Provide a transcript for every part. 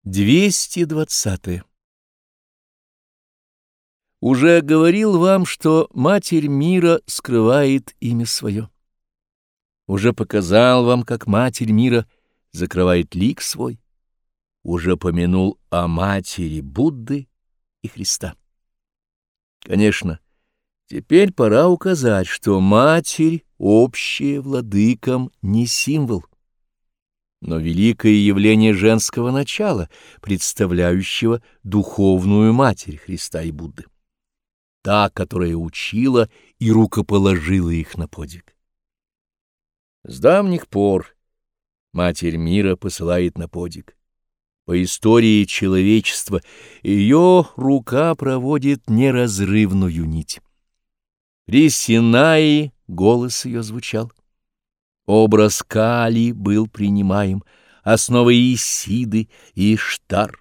220. Уже говорил вам, что Матерь мира скрывает имя свое. Уже показал вам, как Матерь мира закрывает лик свой. Уже помянул о Матери Будды и Христа. Конечно, теперь пора указать, что Матерь, общая владыкам, не символ, но великое явление женского начала, представляющего духовную Матерь Христа и Будды, та, которая учила и рукоположила их на подвиг. С давних пор Матерь мира посылает на подвиг. По истории человечества ее рука проводит неразрывную нить. При Синае голос ее звучал. Образ Кали был принимаем, основой Исиды и Иштар.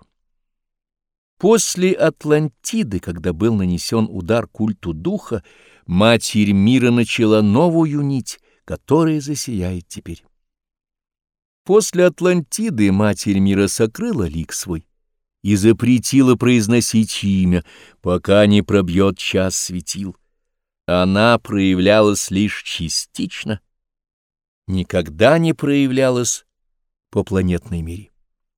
После Атлантиды, когда был нанесен удар культу духа, Матерь мира начала новую нить, которая засияет теперь. После Атлантиды Матерь мира сокрыла лик свой и запретила произносить имя, пока не пробьет час светил. Она проявлялась лишь частично, никогда не проявлялась по планетной мере.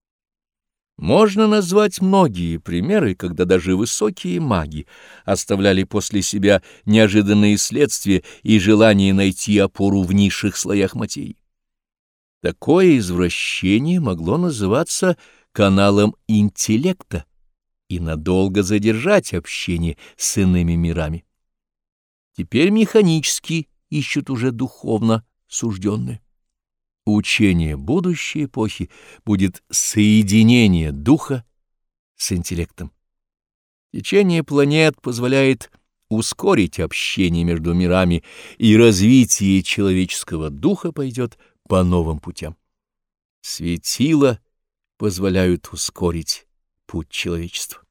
Можно назвать многие примеры, когда даже высокие маги оставляли после себя неожиданные следствия и желание найти опору в низших слоях материи. Такое извращение могло называться каналом интеллекта и надолго задержать общение с иными мирами. Теперь механически ищут уже духовно сужденное. Учение будущей эпохи будет соединение духа с интеллектом. Течение планет позволяет ускорить общение между мирами, и развитие человеческого духа пойдет по новым путям. Светила позволяют ускорить путь человечества.